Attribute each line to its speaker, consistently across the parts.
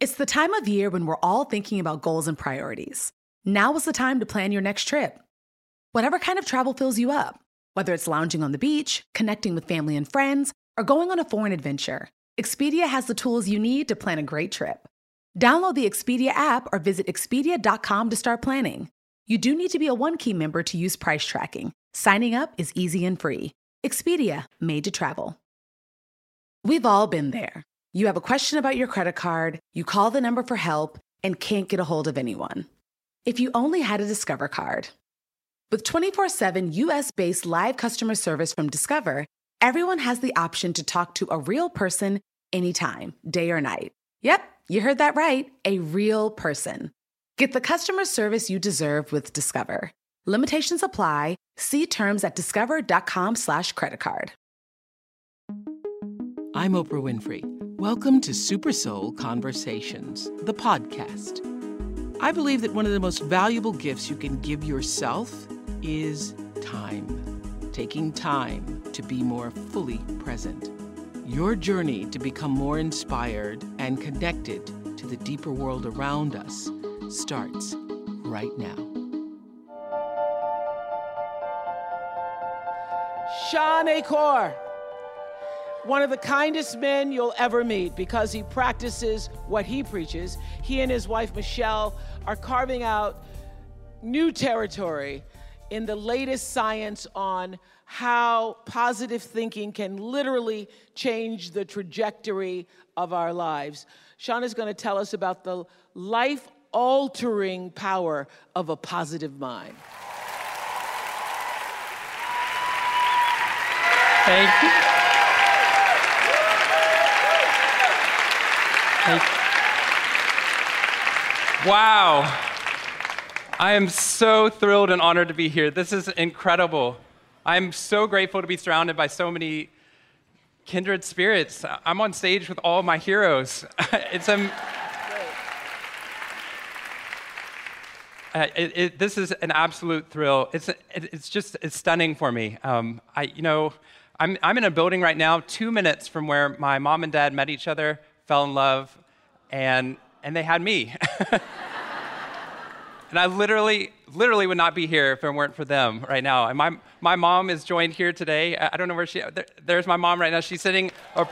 Speaker 1: It's the time of year when we're all thinking about goals and priorities. Now is the time to plan your next trip. Whatever kind of travel fills you up, whether it's lounging on the beach, connecting with family and friends, or going on a foreign adventure, Expedia has the tools you need to plan a great trip. Download the Expedia app or visit Expedia.com to start planning. You do need to be a One-Key member to use price tracking. Signing up is easy and free. Expedia, made to travel. We've all been there. You have a question about your credit card, you call the number for help, and can't get a hold of anyone. If you only had a Discover card. With 24/7 US-based live customer service from Discover, everyone has the option to talk to a real person anytime, day or night. Yep, you heard that right, a real person. Get the customer service you deserve with Discover. Limitations apply. See terms at discover.com/creditcard.
Speaker 2: I'm Oprah Winfrey. Welcome to Super Soul Conversations, the podcast. I believe that one of the most valuable gifts you can give yourself is time. Taking time to be more fully present. Your journey to become more inspired and connected to the deeper world around us starts right now. Sean Achor, one of the kindest men you'll ever meet because he practices what he preaches. He and his wife, Michelle, are carving out new territory in the latest science on how positive thinking can literally change the trajectory of our lives. Sean is going to tell us about the life-altering power of a positive mind.
Speaker 3: Thank you. Wow. I am so thrilled and honored to be here. This is incredible. I'm so grateful to be surrounded by so many kindred spirits. I'm on stage with all my heroes. This is an absolute thrill. It's stunning for me. I'm in a building right now, 2 minutes from where my mom and dad met each other, fell in love, and they had me. And I literally would not be here if it weren't for them right now. And my mom is joined here today. I don't know where there's my mom right now. She's sitting.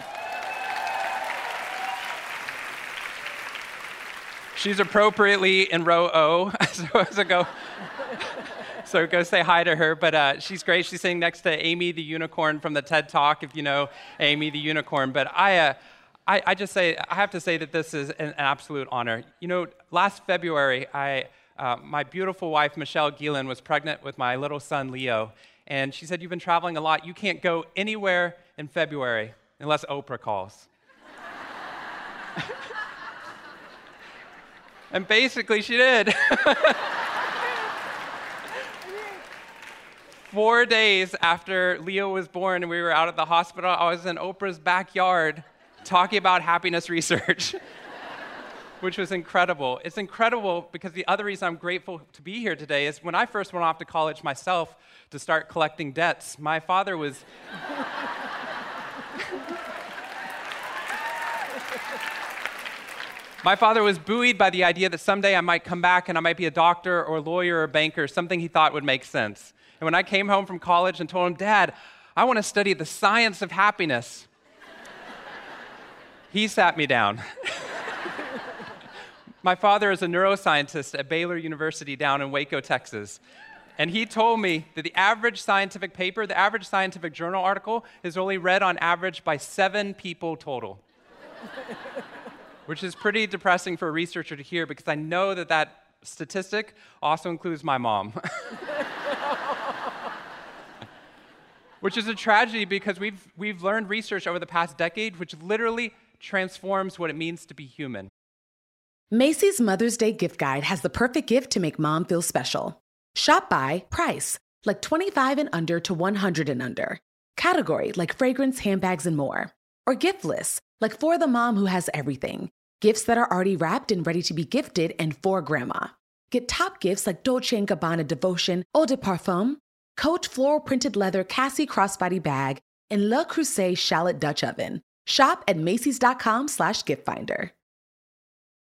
Speaker 3: She's appropriately in row O, so go say hi to her. But she's great. She's sitting next to Amy the Unicorn from the TED Talk, if you know Amy the Unicorn. But I have to say that this is an absolute honor. You know, last February, my beautiful wife, Michelle Gielan, was pregnant with my little son, Leo. And she said, "You've been traveling a lot. You can't go anywhere in February unless Oprah calls." And basically, she did. 4 days after Leo was born and we were out at the hospital, I was in Oprah's backyard talking about happiness research, which was incredible. It's incredible because the other reason I'm grateful to be here today is when I first went off to college myself to start collecting debts, my father was... My father was buoyed by the idea that someday I might come back and I might be a doctor or a lawyer or a banker, something he thought would make sense. And when I came home from college and told him, "Dad, I want to study the science of happiness," he sat me down. My father is a neuroscientist at Baylor University down in Waco, Texas. And he told me that the average scientific paper, the average scientific journal article is only read on average by 7 people total. Which is pretty depressing for a researcher to hear because I know that statistic also includes my mom. Which is a tragedy because we've learned research over the past decade which literally transforms what it means to be human.
Speaker 1: Macy's Mother's Day gift guide has the perfect gift to make mom feel special. Shop by price, like 25 and under to 100 and under. Category, like fragrance, handbags, and more. Or gift lists, like for the mom who has everything. Gifts that are already wrapped and ready to be gifted and for grandma. Get top gifts like Dolce & Gabbana Devotion Eau de Parfum, Coach floral printed leather Cassie crossbody bag, and Le Creuset shallot Dutch oven. Shop at Macys.com/giftfinder.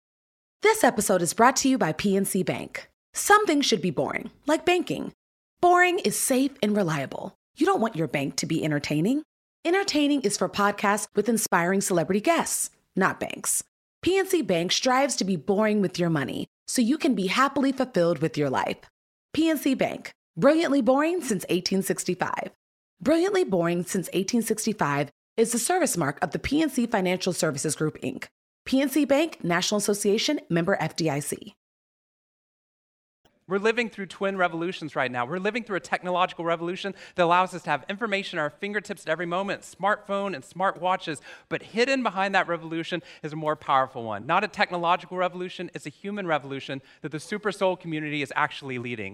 Speaker 1: This episode is brought to you by PNC Bank. Some things should be boring, like banking. Boring is safe and reliable. You don't want your bank to be entertaining. Entertaining is for podcasts with inspiring celebrity guests, not banks. PNC Bank strives to be boring with your money, so you can be happily fulfilled with your life. PNC Bank, brilliantly boring since 1865. Brilliantly boring since 1865 is the service mark of the PNC Financial Services Group, Inc. PNC Bank, National Association, member FDIC.
Speaker 3: We're living through twin revolutions right now. We're living through a technological revolution that allows us to have information at our fingertips at every moment, smartphone and smart watches. But hidden behind that revolution is a more powerful one. Not a technological revolution, it's a human revolution that the Super Soul community is actually leading.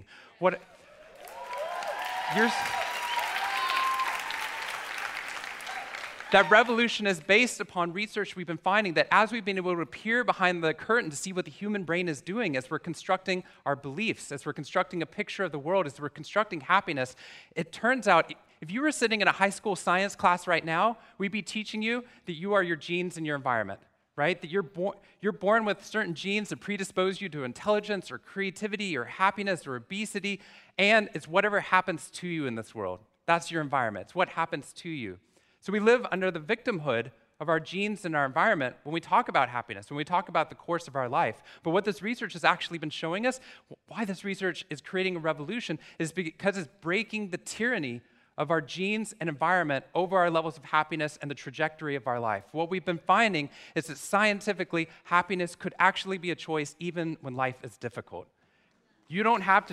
Speaker 3: That revolution is based upon research we've been finding that as we've been able to peer behind the curtain to see what the human brain is doing as we're constructing our beliefs, as we're constructing a picture of the world, as we're constructing happiness, it turns out if you were sitting in a high school science class right now, we'd be teaching you that you are your genes and your environment, right? That you're born with certain genes that predispose you to intelligence or creativity or happiness or obesity, and it's whatever happens to you in this world. That's your environment. It's what happens to you. So we live under the victimhood of our genes and our environment when we talk about happiness, when we talk about the course of our life. But what this research has actually been showing us, why this research is creating a revolution, is because it's breaking the tyranny of our genes and environment over our levels of happiness and the trajectory of our life. What we've been finding is that scientifically, happiness could actually be a choice even when life is difficult. You don't have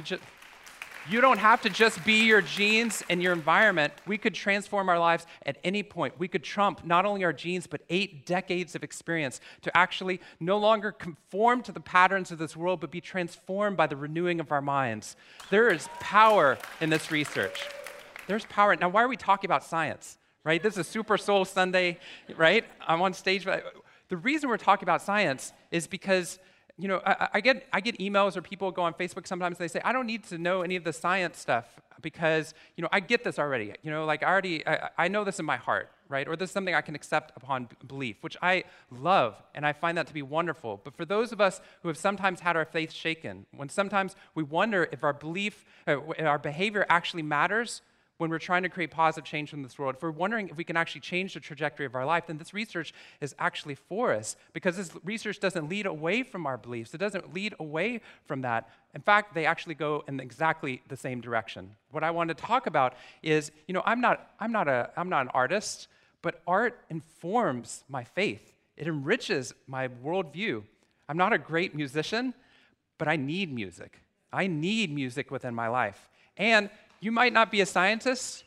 Speaker 3: to just be your genes and your environment. We could transform our lives at any point. We could trump not only our genes, but 8 decades of experience to actually no longer conform to the patterns of this world, but be transformed by the renewing of our minds. There is power in this research. There's power. Now, why are we talking about science, right? This is Super Soul Sunday, right? I'm on stage. The reason we're talking about science is because I get emails or people go on Facebook sometimes and they say, I don't need to know any of the science stuff because, I get this already. I know this in my heart, right? Or this is something I can accept upon belief, which I love, and I find that to be wonderful. But for those of us who have sometimes had our faith shaken, when sometimes we wonder if our belief, our behavior actually matters, when we're trying to create positive change in this world, if we're wondering if we can actually change the trajectory of our life, then this research is actually for us because this research doesn't lead away from our beliefs. It doesn't lead away from that. In fact, they actually go in exactly the same direction. What I want to talk about is, I'm not an artist, but art informs my faith. It enriches my worldview. I'm not a great musician, but I need music. I need music within my life. And you might not be a scientist,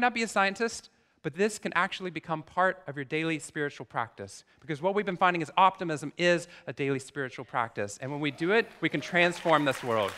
Speaker 3: but this can actually become part of your daily spiritual practice. Because what we've been finding is optimism is a daily spiritual practice. And when we do it, we can transform this world.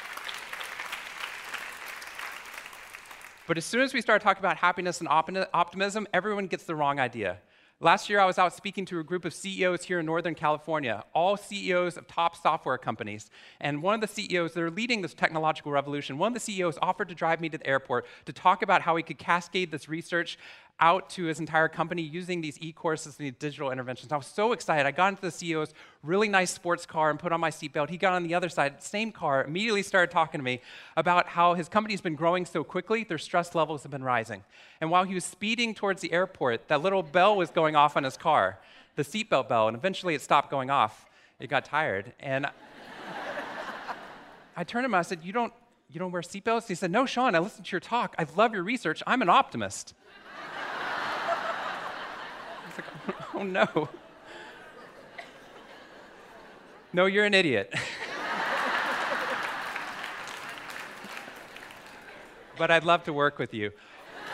Speaker 3: But as soon as we start talking about happiness and optimism, everyone gets the wrong idea. Last year, I was out speaking to a group of CEOs here in Northern California, all CEOs of top software companies. And one of the CEOs that are leading this technological revolution, one of the CEOs offered to drive me to the airport to talk about how he could cascade this research out to his entire company using these e-courses and these digital interventions. I was so excited. I got into the CEO's really nice sports car and put on my seatbelt. He got on the other side, same car, immediately started talking to me about how his company's been growing so quickly, their stress levels have been rising. And while he was speeding towards the airport, that little bell was going off on his car, the seatbelt bell, and eventually it stopped going off. It got tired. And I turned to him and I said, you don't wear seatbelts? He said, no, Sean, I listened to your talk. I love your research. I'm an optimist. I was like, oh no. No, you're an idiot. But I'd love to work with you.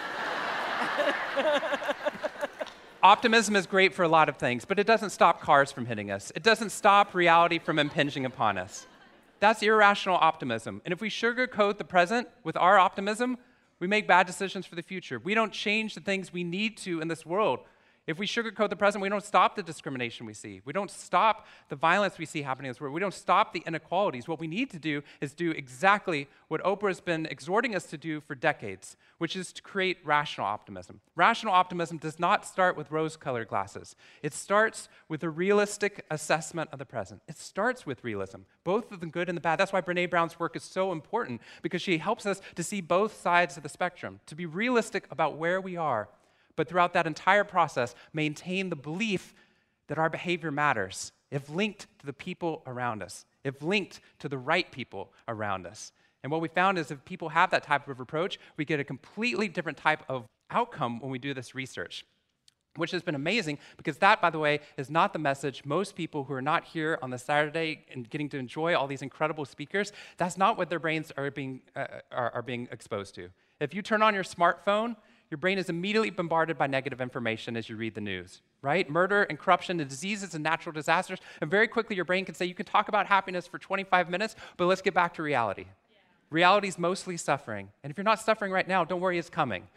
Speaker 3: Optimism is great for a lot of things, but it doesn't stop cars from hitting us. It doesn't stop reality from impinging upon us. That's irrational optimism. And if we sugarcoat the present with our optimism, we make bad decisions for the future. We don't change the things we need to in this world If we sugarcoat the present, we don't stop the discrimination we see. We don't stop the violence we see happening in this world. We don't stop the inequalities. What we need to do is do exactly what Oprah has been exhorting us to do for decades, which is to create rational optimism. Rational optimism does not start with rose-colored glasses. It starts with a realistic assessment of the present. It starts with realism, both of the good and the bad. That's why Brené Brown's work is so important, because she helps us to see both sides of the spectrum, to be realistic about where we are, but throughout that entire process, maintain the belief that our behavior matters, if linked to the people around us, if linked to the right people around us. And what we found is if people have that type of approach, we get a completely different type of outcome when we do this research, which has been amazing, because that, by the way, is not the message most people who are not here on the Saturday and getting to enjoy all these incredible speakers, that's not what their brains are being exposed to. If you turn on your smartphone, your brain is immediately bombarded by negative information as you read the news, right? Murder and corruption and diseases and natural disasters. And very quickly, your brain can say, you can talk about happiness for 25 minutes, but let's get back to reality. Yeah. Reality is mostly suffering. And if you're not suffering right now, don't worry, it's coming.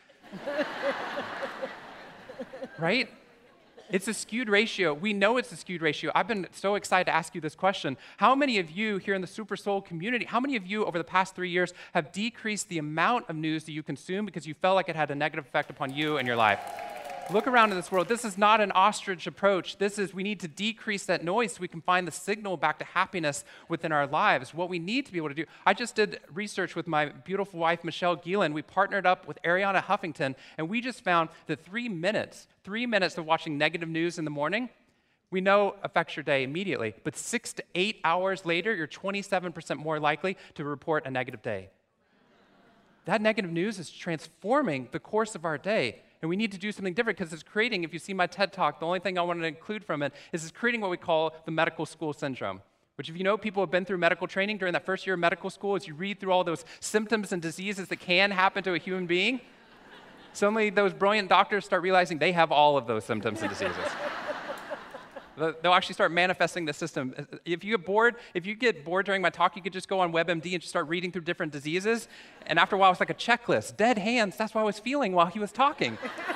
Speaker 3: Right? It's a skewed ratio. We know it's a skewed ratio. I've been so excited to ask you this question. How many of you here in the Super Soul community, how many of you over the past 3 years have decreased the amount of news that you consume because you felt like it had a negative effect upon you and your life? Look around in this world. This is not an ostrich approach. We need to decrease that noise so we can find the signal back to happiness within our lives. What we need to be able to do, I just did research with my beautiful wife, Michelle Geelan. We partnered up with Ariana Huffington, and we just found that 3 minutes of watching negative news in the morning, we know affects your day immediately. But 6 to 8 hours later, you're 27% more likely to report a negative day. That negative news is transforming the course of our day. And we need to do something different because it's creating, if you see my TED Talk, the only thing I wanted to include from it is it's creating what we call the medical school syndrome, which if you know people have been through medical training during that first year of medical school, as you read through all those symptoms and diseases that can happen to a human being, suddenly those brilliant doctors start realizing they have all of those symptoms and diseases. They'll actually start manifesting the system. If you get bored during my talk, you could just go on WebMD and just start reading through different diseases. And after a while, it's like a checklist. Dead hands, that's what I was feeling while he was talking.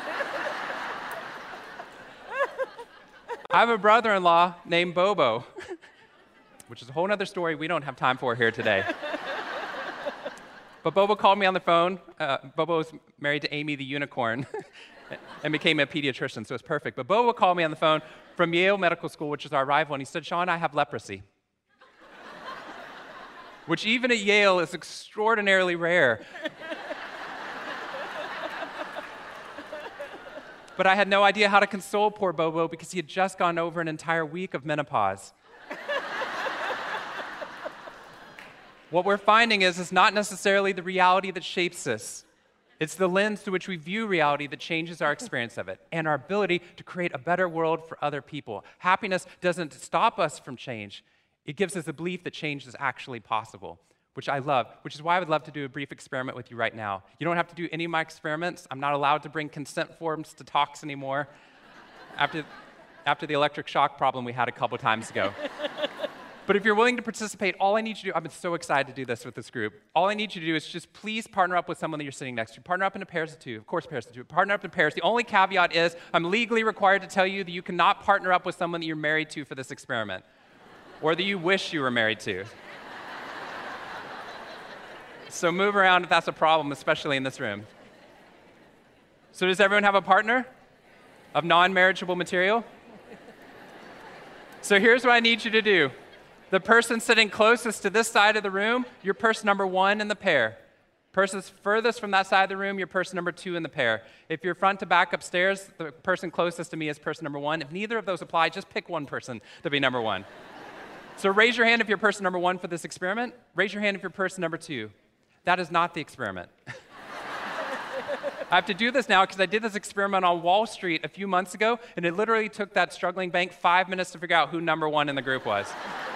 Speaker 3: I have a brother-in-law named Bobo, which is a whole other story we don't have time for here today. But Bobo called me on the phone. Bobo was married to Amy the unicorn and became a pediatrician, so it's perfect. But Bobo called me on the phone from Yale Medical School, which is our rival, and he said, Sean, I have leprosy. Which even at Yale is extraordinarily rare. But I had no idea how to console poor Bobo because he had just gone over an entire week of menopause. What we're finding is it's not necessarily the reality that shapes us. It's the lens through which we view reality that changes our experience of it and our ability to create a better world for other people. Happiness doesn't stop us from change. It gives us a belief that change is actually possible, which I love, which is why I would love to do a brief experiment with you right now. You don't have to do any of my experiments. I'm not allowed to bring consent forms to talks anymore after the electric shock problem we had a couple times ago. But if you're willing to participate, all I need you to do, I've been so excited to do this with this group. All I need you to do is just please partner up with someone that you're sitting next to. Partner up in pairs of two. Of course, pairs of two. Partner up in pairs. The only caveat is I'm legally required to tell you that you cannot partner up with someone that you're married to for this experiment or that you wish you were married to. So move around if that's a problem, especially in this room. So does everyone have a partner of non-marriageable material? So here's what I need you to do. The person sitting closest to this side of the room, you're person number 1 in the pair. Person's furthest from that side of the room, you're person number 2 in the pair. If you're front to back upstairs, the person closest to me is person number 1. If neither of those apply, just pick one person to be number 1. So raise your hand if you're person number 1 for this experiment. Raise your hand if you're person number 2. That is not the experiment. I have to do this now because I did this experiment on Wall Street a few months ago, and it literally took that struggling bank 5 minutes to figure out who number 1 in the group was.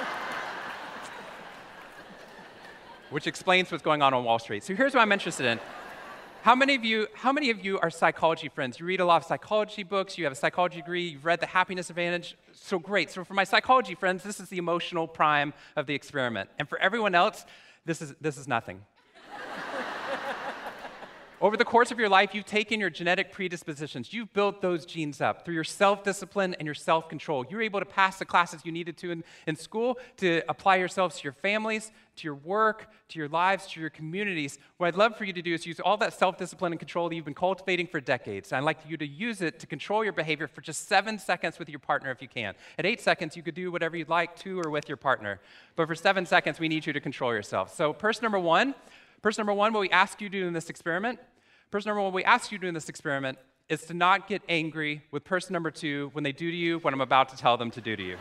Speaker 3: Which explains what's going on Wall Street. So here's what I'm interested in. How many of you are psychology friends? You read a lot of psychology books, you have a psychology degree, you've read The Happiness Advantage. So great. So for my psychology friends, this is the emotional prime of the experiment. And for everyone else, this is nothing. Over the course of your life, you've taken your genetic predispositions. You've built those genes up through your self-discipline and your self-control. You're able to pass the classes you needed to in school, to apply yourselves to your families, to your work, to your lives, to your communities. What I'd love for you to do is use all that self-discipline and control that you've been cultivating for decades. And I'd like you to use it to control your behavior for just 7 seconds with your partner if you can. At 8 seconds, you could do whatever you'd like to or with your partner. But for 7 seconds, we need you to control yourself. So person number one, what we ask you to do in this experiment, is to not get angry with person number 2 when they do to you what I'm about to tell them to do to you.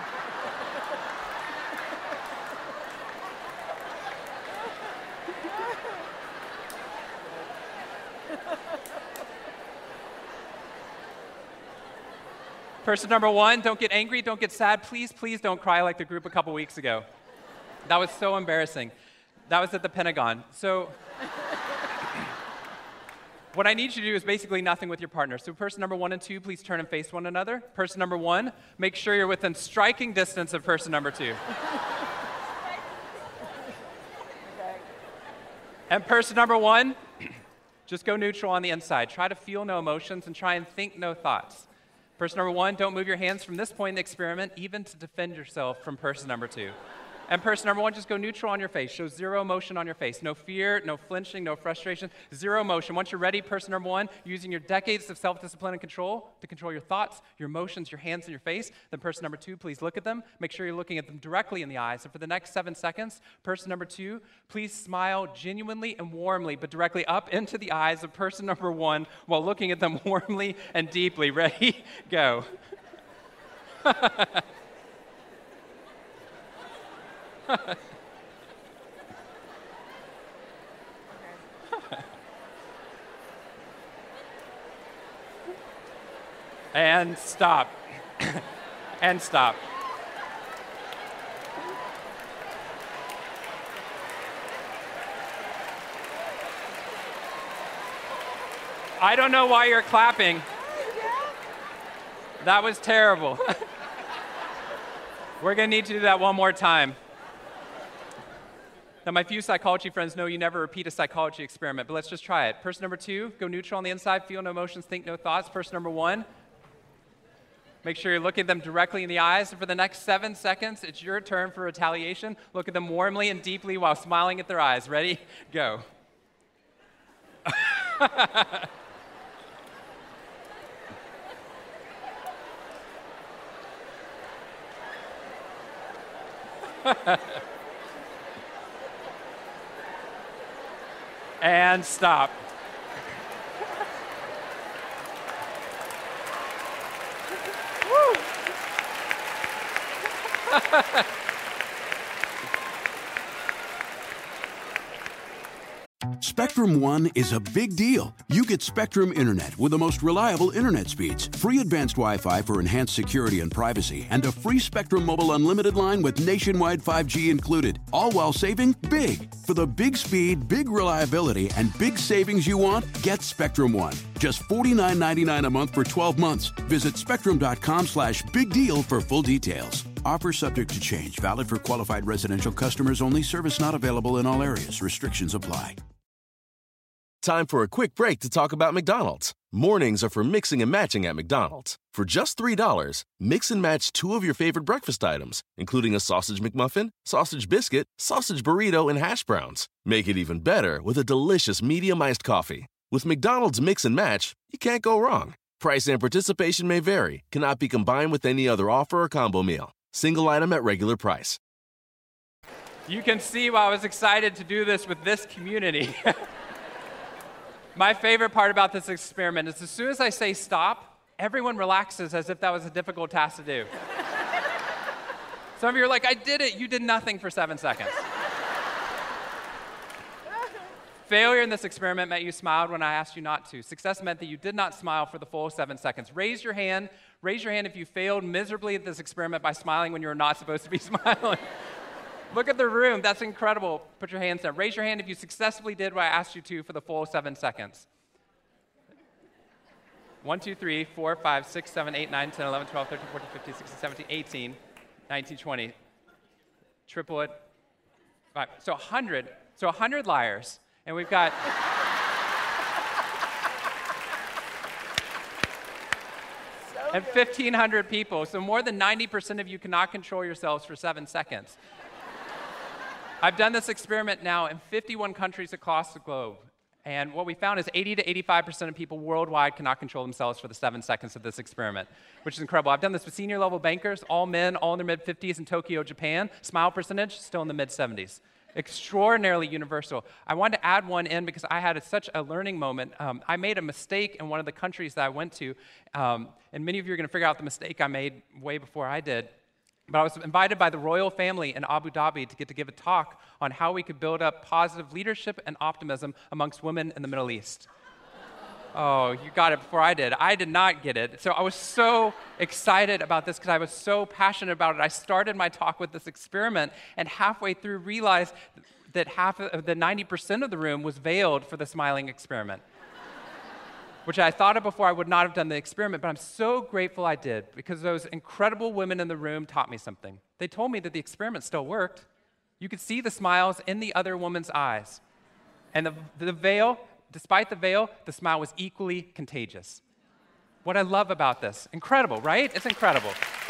Speaker 3: Person number 1, don't get angry, don't get sad. Please, please don't cry like the group a couple weeks ago. That was so embarrassing. That was at the Pentagon. So what I need you to do is basically nothing with your partner. So person number 1 and 2, please turn and face one another. Person number 1, make sure you're within striking distance of person number 2. And person number 1, just go neutral on the inside. Try to feel no emotions and try and think no thoughts. Person number 1, don't move your hands from this point in the experiment, even to defend yourself from person number 2. And person number 1, just go neutral on your face. Show zero emotion on your face. No fear, no flinching, no frustration, zero emotion. Once you're ready, person number 1, using your decades of self-discipline and control to control your thoughts, your emotions, your hands, and your face. Then person number 2, please look at them. Make sure you're looking at them directly in the eyes. And for the next 7 seconds, person number 2, please smile genuinely and warmly, but directly up into the eyes of person number 1 while looking at them warmly and deeply. Ready? Go. And stop. And stop. I don't know why you're clapping. That was terrible. We're going to need to do that one more time. Now, my few psychology friends know you never repeat a psychology experiment, but let's just try it. Person number 2, go neutral on the inside, feel no emotions, think no thoughts. Person number 1, make sure you're looking at them directly in the eyes. And for the next 7 seconds, it's your turn for retaliation. Look at them warmly and deeply while smiling at their eyes. Ready? Go. And stop. Woo.
Speaker 4: Spectrum One is a big deal. You get Spectrum Internet with the most reliable internet speeds, free advanced Wi-Fi for enhanced security and privacy, and a free Spectrum Mobile Unlimited line with nationwide 5G included, all while saving big. For the big speed, big reliability, and big savings you want, get Spectrum One. Just $49.99 a month for 12 months. Visit spectrum.com/big deal for full details. Offer subject to change. Valid for qualified residential customers only. Service not available in all areas. Restrictions apply.
Speaker 5: Time for a quick break to talk about McDonald's. Mornings are for mixing and matching at McDonald's. For just $3, mix and match 2 of your favorite breakfast items, including a sausage McMuffin, sausage biscuit, sausage burrito, and hash browns. Make it even better with a delicious medium iced coffee. With McDonald's Mix and Match, you can't go wrong. Price and participation may vary. Cannot be combined with any other offer or combo meal. Single item at regular price.
Speaker 3: You can see why I was excited to do this with this community. My favorite part about this experiment is as soon as I say stop, everyone relaxes as if that was a difficult task to do. Some of you are like, I did it. You did nothing for 7 seconds. Failure in this experiment meant you smiled when I asked you not to. Success meant that you did not smile for the full 7 seconds. Raise your hand if you failed miserably at this experiment by smiling when you were not supposed to be smiling. Look at the room. That's incredible. Put your hands down. Raise your hand if you successfully did what I asked you to for the full 7 seconds. 1, 2, 3, 4, 5, 6, 7, 8, 9, 10, 11, 12, 13, 14, 15, 16, 17, 18, 19, 20. Triple it. 5. So 100 liars. And we've got and 1,500 people. So more than 90% of you cannot control yourselves for 7 seconds. I've done this experiment now in 51 countries across the globe. And what we found is 80 to 85% of people worldwide cannot control themselves for the 7 seconds of this experiment, which is incredible. I've done this with senior level bankers, all men, all in their mid-50s in Tokyo, Japan. Smile percentage, still in the mid-70s. Extraordinarily universal. I wanted to add one in because I had such a learning moment. I made a mistake in one of the countries that I went to, and many of you are going to figure out the mistake I made way before I did. But I was invited by the royal family in Abu Dhabi to give a talk on how we could build up positive leadership and optimism amongst women in the Middle East. Oh, you got it before I did. I did not get it. So I was so excited about this because I was so passionate about it. I started my talk with this experiment, and halfway through realized that half of the 90% of the room was veiled for the smiling experiment, which I thought of before I would not have done the experiment, but I'm so grateful I did because those incredible women in the room taught me something. They told me that the experiment still worked. You could see the smiles in the other woman's eyes. And the veil, despite the veil, the smile was equally contagious. What I love about this, incredible, right? It's incredible.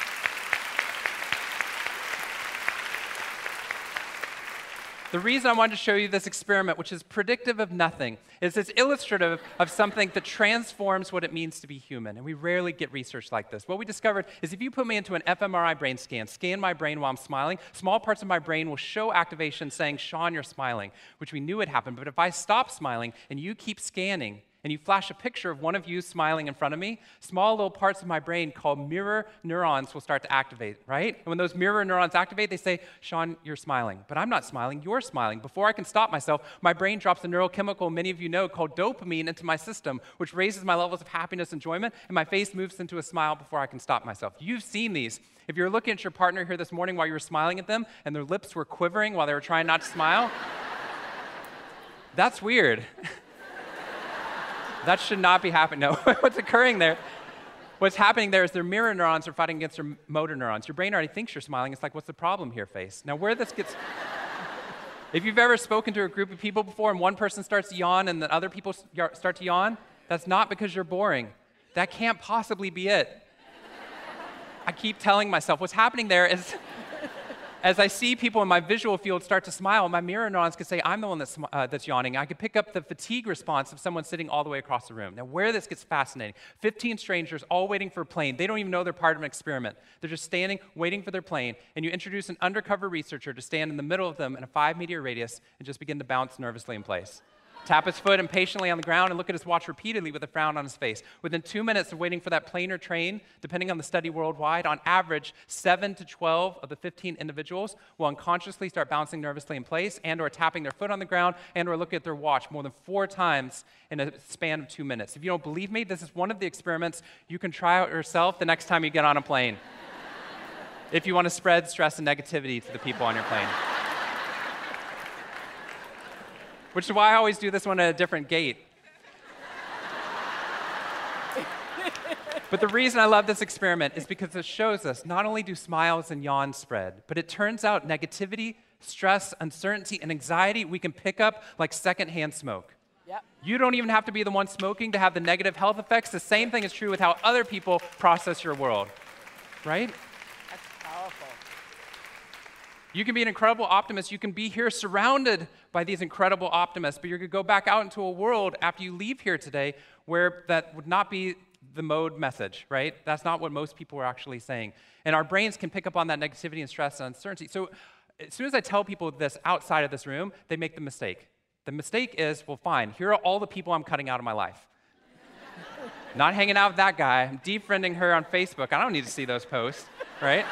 Speaker 3: The reason I wanted to show you this experiment, which is predictive of nothing, is it's illustrative of something that transforms what it means to be human. And we rarely get research like this. What we discovered is if you put me into an fMRI brain scan my brain while I'm smiling, small parts of my brain will show activation saying, Sean, you're smiling, which we knew had happened. But if I stop smiling and you keep scanning, and you flash a picture of one of you smiling in front of me, small little parts of my brain called mirror neurons will start to activate, right? And when those mirror neurons activate, they say, Sean, you're smiling. But I'm not smiling, you're smiling. Before I can stop myself, my brain drops a neurochemical many of you know called dopamine into my system, which raises my levels of happiness and enjoyment, and my face moves into a smile before I can stop myself. You've seen these. If you're looking at your partner here this morning while you were smiling at them, and their lips were quivering while they were trying not to smile, that's weird. That should not be happening. No, what's occurring there, what's happening there is their mirror neurons are fighting against their motor neurons. Your brain already thinks you're smiling. It's like, what's the problem here, face? Now, where this gets... If you've ever spoken to a group of people before and one person starts to yawn and the other people start to yawn, that's not because you're boring. That can't possibly be it. I keep telling myself what's happening there is... As I see people in my visual field start to smile, my mirror neurons could say, I'm the one that's yawning. I could pick up the fatigue response of someone sitting all the way across the room. Now, where this gets fascinating, 15 strangers all waiting for a plane. They don't even know they're part of an experiment. They're just standing, waiting for their plane, and you introduce an undercover researcher to stand in the middle of them in a 5-meter radius and just begin to bounce nervously in place. Tap his foot impatiently on the ground and look at his watch repeatedly with a frown on his face. Within 2 minutes of waiting for that plane or train, depending on the study worldwide, on average, 7 to 12 of the 15 individuals will unconsciously start bouncing nervously in place and or tapping their foot on the ground and or looking at their watch more than 4 times in a span of 2 minutes. If you don't believe me, this is one of the experiments you can try out yourself the next time you get on a plane. If you want to spread stress and negativity to the people on your plane. Which is why I always do this one at a different gate. But the reason I love this experiment is because it shows us not only do smiles and yawns spread, but it turns out negativity, stress, uncertainty, and anxiety we can pick up like secondhand smoke.
Speaker 2: Yep.
Speaker 3: You don't even have to be the one smoking to have the negative health effects. The same thing is true with how other people process your world, right?
Speaker 2: That's powerful.
Speaker 3: You can be an incredible optimist. You can be here surrounded by these incredible optimists, but you're going to go back out into a world after you leave here today where that would not be the mode message, right? That's not what most people are actually saying. And our brains can pick up on that negativity and stress and uncertainty. So as soon as I tell people this outside of this room, they make the mistake. The mistake is, well, fine, here are all the people I'm cutting out of my life. Not hanging out with that guy. I'm defriending her on Facebook. I don't need to see those posts, right?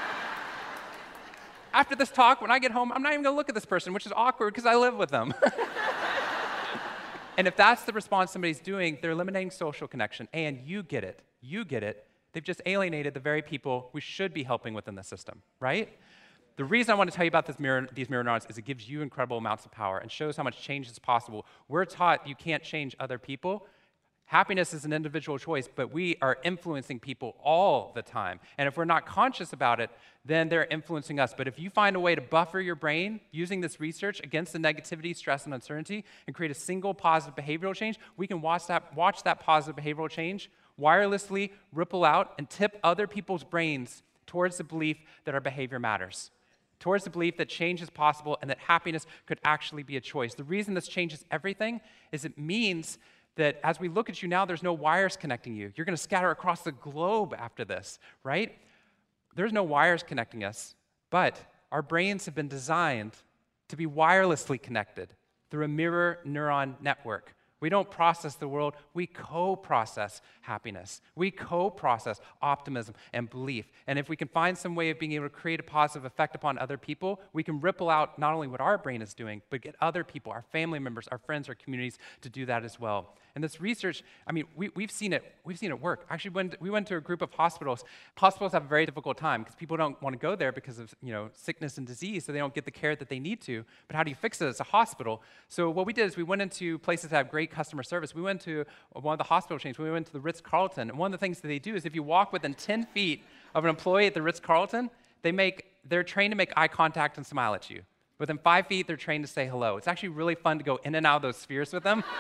Speaker 3: After this talk, when I get home, I'm not even going to look at this person, which is awkward because I live with them. And if that's the response somebody's doing, they're eliminating social connection. And you get it. You get it. They've just alienated the very people we should be helping within the system, right? The reason I want to tell you about these mirror neurons is it gives you incredible amounts of power and shows how much change is possible. We're taught you can't change other people. Happiness is an individual choice, but we are influencing people all the time. And if we're not conscious about it, then they're influencing us. But if you find a way to buffer your brain using this research against the negativity, stress, and uncertainty and create a single positive behavioral change, we can watch that positive behavioral change wirelessly ripple out and tip other people's brains towards the belief that our behavior matters, towards the belief that change is possible and that happiness could actually be a choice. The reason this changes everything is it means that as we look at you now, there's no wires connecting you. You're going to scatter across the globe after this, right? There's no wires connecting us, but our brains have been designed to be wirelessly connected through a mirror neuron network. We don't process the world, we co-process happiness. We co-process optimism and belief. And if we can find some way of being able to create a positive effect upon other people, we can ripple out not only what our brain is doing, but get other people, our family members, our friends, our communities to do that as well. And this research, I mean, we've seen it work. Actually, we went to a group of hospitals. Hospitals have a very difficult time because people don't want to go there because of sickness and disease, so they don't get the care that they need to. But how do you fix it as a hospital? So what we did is we went into places that have great customer service. We went to one of the hospital chains. We went to the Ritz-Carlton. And one of the things that they do is if you walk within 10 feet of an employee at the Ritz-Carlton, they're trained to make eye contact and smile at you. Within 5 feet, they're trained to say hello. It's actually really fun to go in and out of those spheres with them.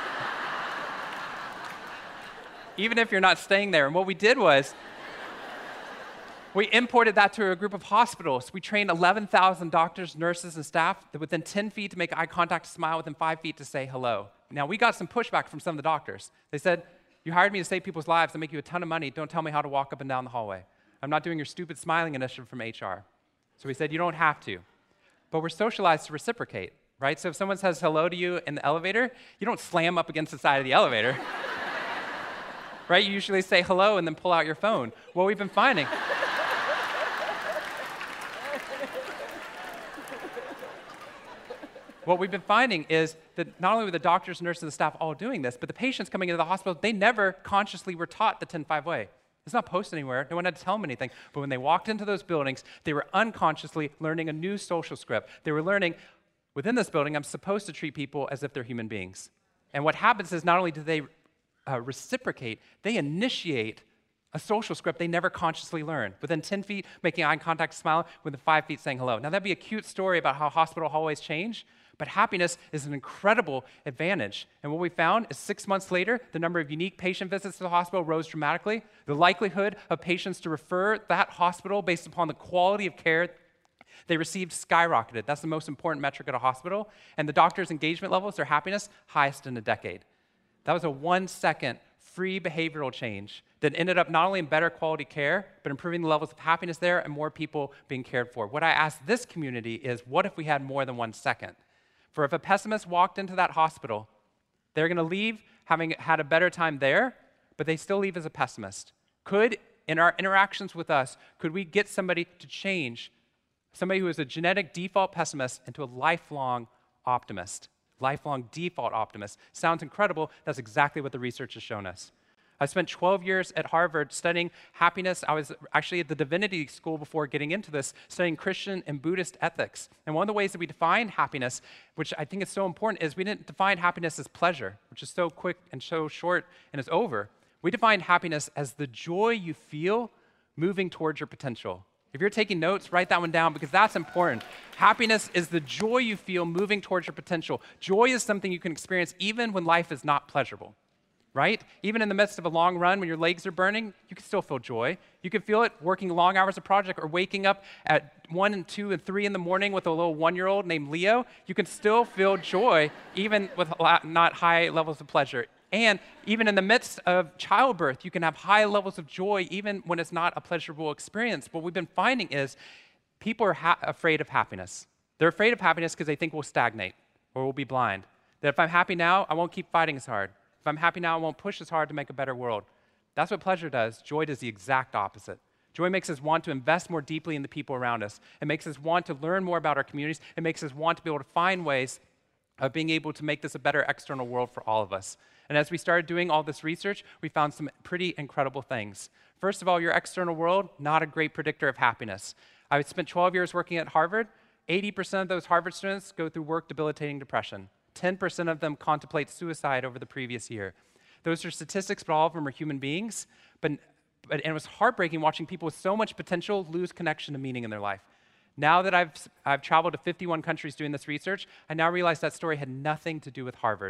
Speaker 3: Even if you're not staying there. And what we did was, we imported that to a group of hospitals. We trained 11,000 doctors, nurses, and staff that within 10 feet to make eye contact, smile, within 5 feet to say hello. Now, we got some pushback from some of the doctors. They said, you hired me to save people's lives and make you a ton of money. Don't tell me how to walk up and down the hallway. I'm not doing your stupid smiling initiative from HR. So we said, you don't have to. But we're socialized to reciprocate, right? So if someone says hello to you in the elevator, you don't slam up against the side of the elevator. Right? You usually say hello and then pull out your phone. What we've been finding. What we've been finding is that not only were the doctors, nurses, and the staff all doing this, but the patients coming into the hospital, they never consciously were taught the 10-5 way. It's not posted anywhere. No one had to tell them anything. But when they walked into those buildings, they were unconsciously learning a new social script. They were learning, within this building, I'm supposed to treat people as if they're human beings. And what happens is not only do they reciprocate, they initiate a social script they never consciously learn. Within 10 feet, making eye contact, smile, within 5 feet, saying hello. Now, that'd be a cute story about how hospital hallways change, but happiness is an incredible advantage. And what we found is 6 months later, the number of unique patient visits to the hospital rose dramatically. The likelihood of patients to refer that hospital based upon the quality of care they received skyrocketed. That's the most important metric at a hospital. And the doctors' engagement levels, their happiness, highest in a decade. That was a 1-second free behavioral change that ended up not only in better quality care, but improving the levels of happiness there and more people being cared for. What I asked this community is, what if we had more than 1 second? For if a pessimist walked into that hospital, they're going to leave having had a better time there, but they still leave as a pessimist. Could, in our interactions with us, could we get somebody to change, somebody who is a genetic default pessimist into a lifelong optimist? Lifelong default optimist. Sounds incredible. That's exactly what the research has shown us. I spent 12 years at Harvard studying happiness. I was actually at the divinity school before getting into this, studying Christian and Buddhist ethics. And one of the ways that we define happiness, which I think is so important, is we didn't define happiness as pleasure, which is so quick and so short and is over. We defined happiness as the joy you feel moving towards your potential. If you're taking notes, write that one down because that's important. Happiness is the joy you feel moving towards your potential. Joy is something you can experience even when life is not pleasurable, right? Even in the midst of a long run when your legs are burning, you can still feel joy. You can feel it working long hours of project or waking up at 1 and 2 and 3 in the morning with a little 1-year-old named Leo. You can still feel joy even with not high levels of pleasure. And even in the midst of childbirth, you can have high levels of joy even when it's not a pleasurable experience. What we've been finding is people are afraid of happiness. They're afraid of happiness because they think we'll stagnate or we'll be blind. That if I'm happy now, I won't keep fighting as hard. If I'm happy now, I won't push as hard to make a better world. That's what pleasure does. Joy does the exact opposite. Joy makes us want to invest more deeply in the people around us. It makes us want to learn more about our communities. It makes us want to be able to find ways of being able to make this a better external world for all of us. And as we started doing all this research, we found some pretty incredible things. First of all, your external world, not a great predictor of happiness. I spent 12 years working at Harvard. 80% of those Harvard students go through work-debilitating depression. 10% of them contemplate suicide over the previous year. Those are statistics, but all of them are human beings. And it was heartbreaking watching people with so much potential lose connection to meaning in their life. Now that I've traveled to 51 countries doing this research, I now realize that story had nothing to do with Harvard.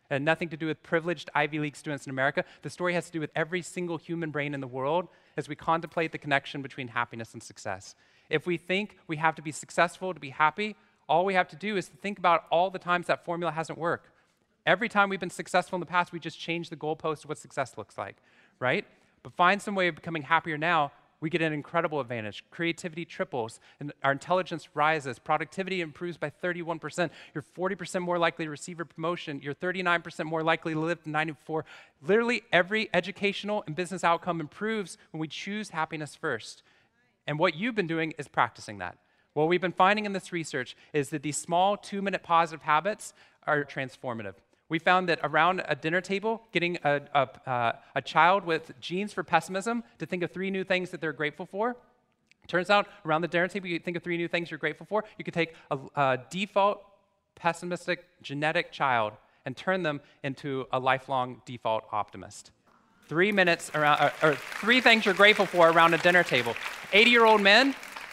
Speaker 3: It had nothing to do with privileged Ivy League students in America. The story has to do with every single human brain in the world as we contemplate the connection between happiness and success. If we think we have to be successful to be happy, all we have to do is to think about all the times that formula hasn't worked. Every time we've been successful in the past, we just change the goalpost of what success looks like, right? But find some way of becoming happier now, we get an incredible advantage. Creativity triples, and our intelligence rises. Productivity improves by 31%. You're 40% more likely to receive a promotion. You're 39% more likely to live to 94. Literally every educational and business outcome improves when we choose happiness first. And what you've been doing is practicing that. What we've been finding in this research is that these small 2-minute positive habits are transformative. We found that around a dinner table, getting a child with genes for pessimism to think of 3 new things that they're grateful for. Turns out, around the dinner table, you think of 3 new things you're grateful for. You could take a default pessimistic genetic child and turn them into a lifelong default optimist. 3 minutes around, or 3 things you're grateful for around a dinner table. 80-year-old men,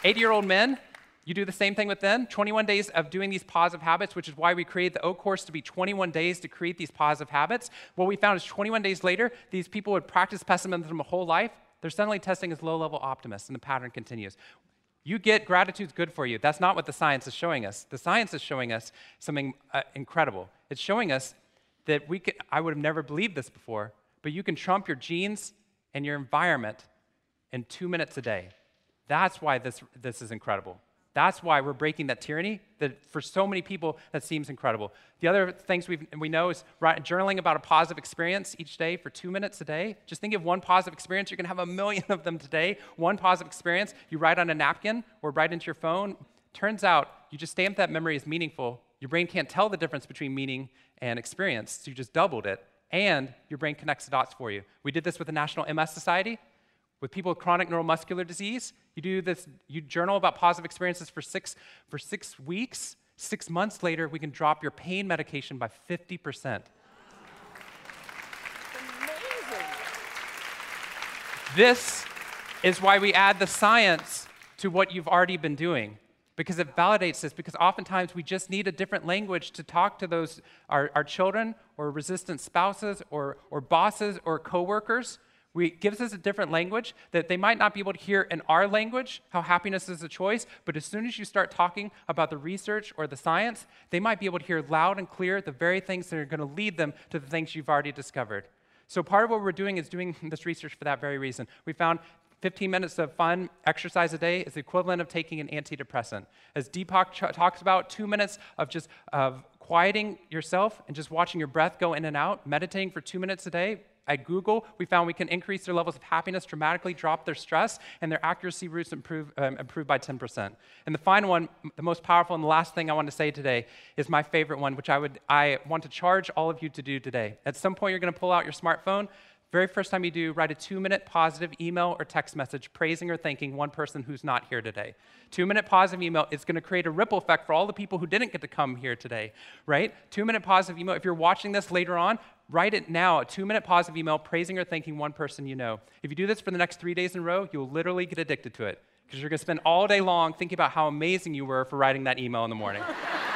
Speaker 3: you do the same thing with them. 21 days of doing these positive habits, which is why we created the O course to be 21 days to create these positive habits. What we found is 21 days later, these people would practice pessimism a whole life. They're suddenly testing as low-level optimists, and the pattern continues. You get gratitude's good for you. That's not what the science is showing us. The science is showing us something incredible. It's showing us that I would have never believed this before, but you can trump your genes and your environment in 2 minutes a day. That's why this is incredible. That's why we're breaking that tyranny that for so many people that seems incredible. The other things we know is journaling about a positive experience each day for 2 minutes a day. Just think of one positive experience. You're going to have a million of them today. One positive experience, you write on a napkin or write into your phone. Turns out you just stamp that memory as meaningful. Your brain can't tell the difference between meaning and experience, so you just doubled it. And your brain connects the dots for you. We did this with the National MS Society. With people with chronic neuromuscular disease, you journal about positive experiences for 6 weeks. 6 months later, we can drop your pain medication by 50%.
Speaker 2: Amazing.
Speaker 3: This is why we add the science to what you've already been doing, because it validates this, because oftentimes we just need a different language to talk to those, our children or resistant spouses or bosses or coworkers. It gives us a different language that they might not be able to hear in our language, how happiness is a choice, but as soon as you start talking about the research or the science, they might be able to hear loud and clear the very things that are going to lead them to the things you've already discovered. So part of what we're doing is doing this research for that very reason. We found 15 minutes of fun exercise a day is the equivalent of taking an antidepressant. As Deepak talks about, 2 minutes of just quieting yourself and just watching your breath go in and out, meditating for 2 minutes a day. At Google, we found we can increase their levels of happiness, dramatically drop their stress, and their accuracy rates improve by 10%. And the final one, the most powerful and the last thing I want to say today is my favorite one, which I want to charge all of you to do today. At some point, you're going to pull out your smartphone. Very first time you do, write a 2-minute positive email or text message praising or thanking one person who's not here today. 2-minute positive email is going to create a ripple effect for all the people who didn't get to come here today, right? 2-minute positive email. If you're watching this later on, write it now, a 2-minute positive email praising or thanking one person you know. If you do this for the next 3 days in a row, you'll literally get addicted to it because you're going to spend all day long thinking about how amazing you were for writing that email in the morning.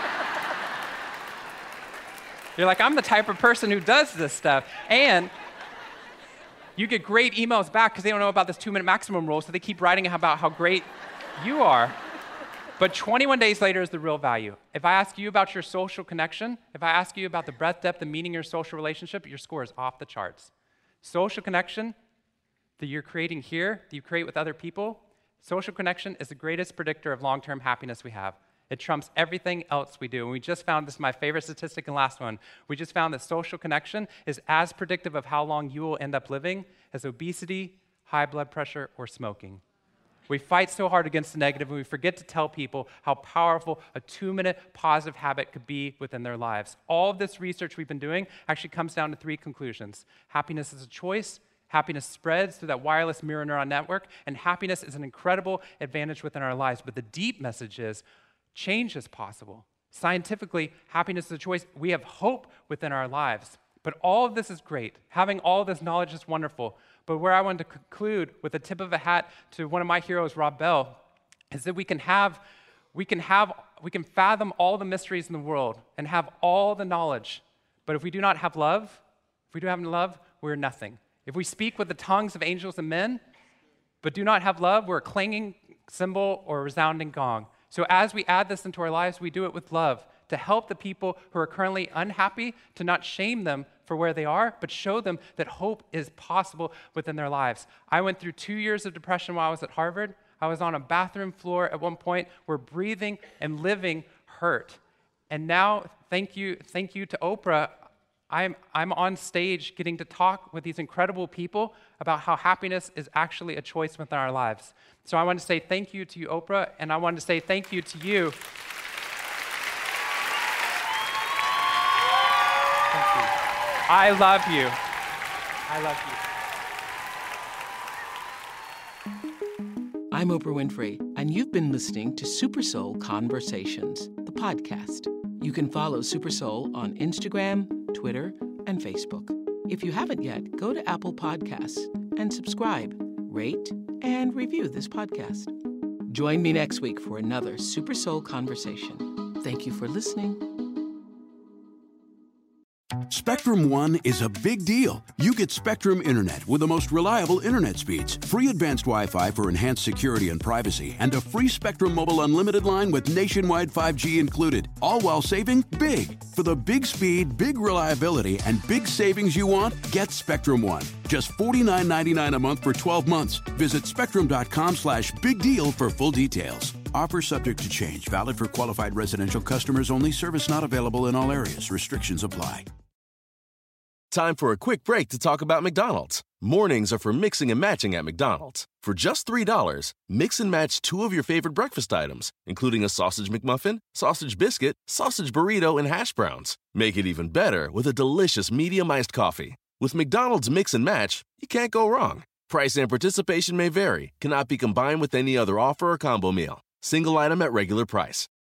Speaker 3: You're like, I'm the type of person who does this stuff. And you get great emails back because they don't know about this 2-minute maximum rule, so they keep writing about how great you are. But 21 days later is the real value. If I ask you about your social connection, if I ask you about the breadth, depth, and meaning of your social relationship, your score is off the charts. Social connection that you're creating here, that you create with other people, social connection is the greatest predictor of long-term happiness we have. It trumps everything else we do. And we just found, this is my favorite statistic and last one, we just found that social connection is as predictive of how long you will end up living as obesity, high blood pressure, or smoking. We fight so hard against the negative, and we forget to tell people how powerful a 2-minute positive habit could be within their lives. All of this research we've been doing actually comes down to 3 conclusions. Happiness is a choice, happiness spreads through that wireless mirror neuron network, and happiness is an incredible advantage within our lives. But the deep message is, change is possible. Scientifically, happiness is a choice. We have hope within our lives. But all of this is great. Having all of this knowledge is wonderful. But where I want to conclude with a tip of a hat to one of my heroes, Rob Bell, is that we can fathom all the mysteries in the world and have all the knowledge. But if we do not have love, we're nothing. If we speak with the tongues of angels and men, but do not have love, we're a clanging cymbal or a resounding gong. So as we add this into our lives, we do it with love to help the people who are currently unhappy, to not shame them for where they are, but show them that hope is possible within their lives. I went through 2 years of depression while I was at Harvard. I was on a bathroom floor at one point where breathing and living hurt. And now, thank you to Oprah, I'm on stage getting to talk with these incredible people about how happiness is actually a choice within our lives. So I want to say thank you to you, Oprah, and I want to say thank you to you. Thank you. I love you. I love you.
Speaker 2: I'm Oprah Winfrey, and you've been listening to Super Soul Conversations, the podcast. You can follow Super Soul on Instagram, Twitter, and Facebook. If you haven't yet, go to Apple Podcasts and subscribe, rate, and review this podcast. Join me next week for another Super Soul Conversation. Thank you for listening.
Speaker 4: Spectrum One is a big deal. You get Spectrum Internet with the most reliable internet speeds, free advanced Wi-Fi for enhanced security and privacy, and a free Spectrum Mobile Unlimited line with nationwide 5G included, all while saving big. For the big speed, big reliability, and big savings you want, get Spectrum One. Just $49.99 a month for 12 months. Visit spectrum.com/big deal for full details. Offer subject to change. Valid for qualified residential customers only. Service not available in all areas. Restrictions apply.
Speaker 5: Time for a quick break to talk about McDonald's. Mornings are for mixing and matching at McDonald's. For just $3, mix and match 2 of your favorite breakfast items, including a sausage McMuffin, sausage biscuit, sausage burrito, and hash browns. Make it even better with a delicious medium iced coffee. With McDonald's Mix and Match, you can't go wrong. Price and participation may vary. Cannot be combined with any other offer or combo meal. Single item at regular price.